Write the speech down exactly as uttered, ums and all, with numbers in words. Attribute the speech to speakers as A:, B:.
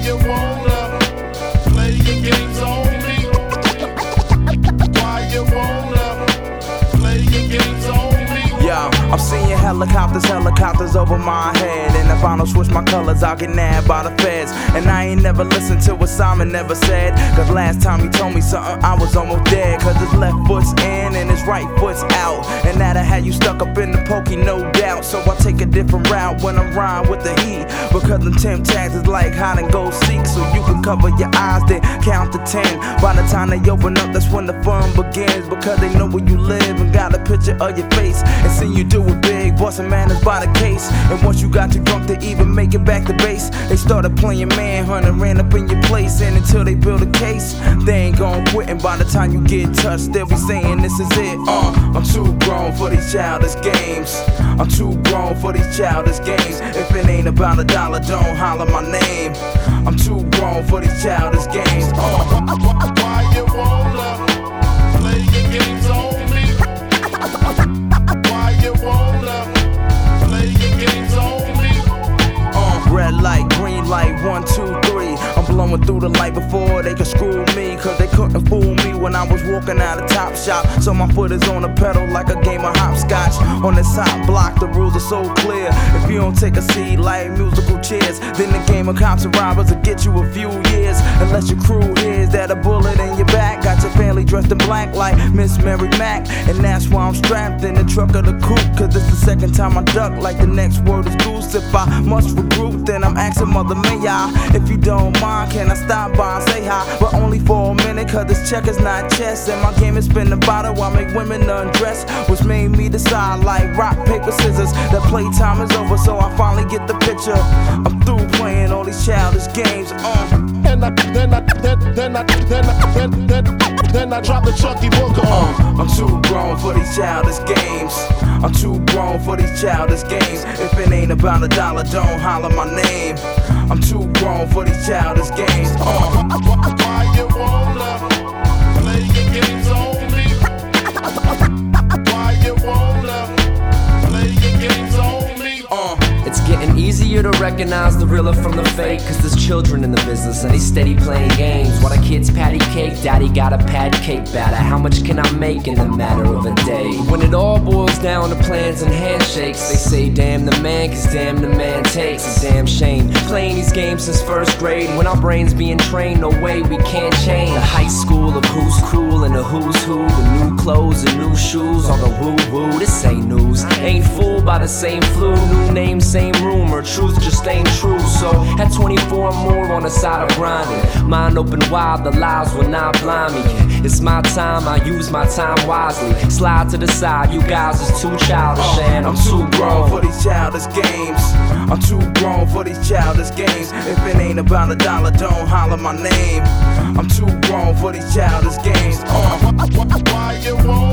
A: you wanna play your games on me? Why you wanna play your games on me?
B: Yo, I'm seeing helicopters, helicopters over my head. And if I don't switch my colors, I'll get nabbed by the feds. And I ain't never listened to what Simon never said. Cause last time he told me something, I was almost dead. Cause his left foot's in and his right foot's out. And that'll have you stuck up in the pokey, no doubt. So I take a different route when I'm riding with the heat. Because them Tim Tags is like hide and go seek. So you can cover your eyes, then count to ten. By the time they open up, that's when the fun begins. Because they know where you live and got a picture of your face. And see you do it big, bustin' manners by the case. And once you got too drunk to even make it back to base, they started playing manhunt and ran up in your place. And until they build a case, they ain't gon' quit. And by the time you get touched, they'll be saying this is it. Uh, I'm too grown for these childish games. I'm too grown for these childish games. If it ain't about a dollar, don't holler my name. I'm too grown for these childish games. Uh,
A: why you wanna play your games on me? Why you wanna play your games on me?
B: Uh, red light, green light, one, two, three. I'm blowing through the light before they could screw me. Cause they couldn't fool me when I was walking out of Top Shop. So my foot is on the pedal like a game of hopscotch. On this hot block, the rules are so clear. If you don't take a seat like musical chairs, then the game of cops and robbers will get you a few years. Unless your crew hears that a bullet in your back got your family dressed in black like Miss Mary Mack. And that's why I'm strapped in the truck of the coupe. Cause it's the second time I duck like the next word is goose. If I must regroup, then I'm asking Mother May I, if you don't mind, can I stop by and say hi? But only for a minute, cause this check is not chess. And my game is spin the bottle, I make women undress. Which made me decide like rock, paper, scissors, that playtime is over, so I finally get the picture. I'm through playing all these childish games. Uh.
A: Then I, then I, then, then I, then I, then, then, then I drop the Chucky Booker on.
B: Uh, I'm too grown for these childish games. I'm too grown for these childish games. If it ain't about a dollar, don't holler my name. I'm too grown for these childish games. Uh.
A: Why you wanna play your games on me? Why you wanna play your games on me?
B: Uh.
C: It's getting easier to recognize the realer from the fake. Cause there's children in the business and they steady playing games. While the kids patty cake, daddy got a pad cake batter. How much can I make in the matter of a day? When it all boils down to plans and handshakes, they say damn the man, cause damn the man takes. A damn shame playing these games since first grade, when our brains being trained, no way we can't change. The high school of who's cool and the who's who, the new clothes and new shoes, all the woo woo. This ain't news, ain't fooled by the same flu. New name, same rumor, truth just ain't true. So at twenty-four more on the side of grinding, mind open wide, the lies will not blind me. It's my time, I use my time wisely. Slide to the side, you guys is too childish, and I'm too grown
B: for these childish games. I'm too grown for these childish games. If it ain't about a dollar, don't holler my name. I'm too grown for these childish games. Uh.
A: Why you wanna